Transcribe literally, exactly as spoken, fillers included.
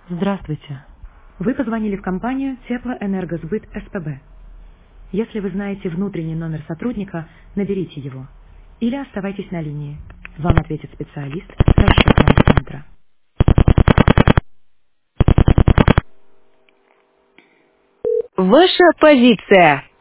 Здравствуйте. Вы позвонили в компанию Теплоэнергосбыт СПБ. Если вы знаете внутренний номер сотрудника, наберите его. Или оставайтесь на линии. Вам ответит специалист расчетного центра. Ваша позиция.